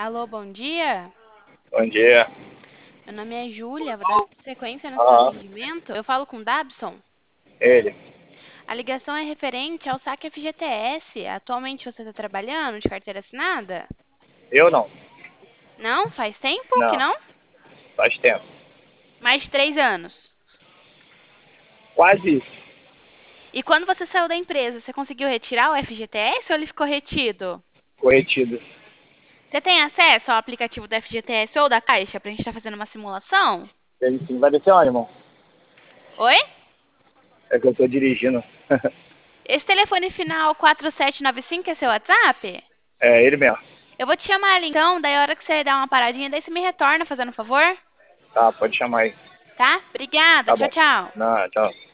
Alô, bom dia. Bom dia. Meu nome é Júlia, vou dar sequência no seu Aham, atendimento. Eu falo com o Dabson. ele. A ligação é referente ao saque FGTS. Atualmente você está trabalhando de carteira assinada? Eu não. Não? Faz tempo que Não, não? faz tempo. Mais de 3 anos. Quase isso. E quando você saiu da empresa, você conseguiu retirar o FGTS ou ele ficou retido? Corretido. Você tem acesso ao aplicativo do FGTS ou da Caixa para a gente estar fazendo uma simulação? Ele sim vai descer onde, irmão? Oi? É que eu tô dirigindo. Esse telefone final 4795 é seu WhatsApp? É ele mesmo. Eu vou te chamar ali então, daí a hora que você der uma paradinha, daí você me retorna fazendo um favor, Tá, pode chamar aí. tá? Obrigada, Tá tchau, bom. tchau. Não, tchau.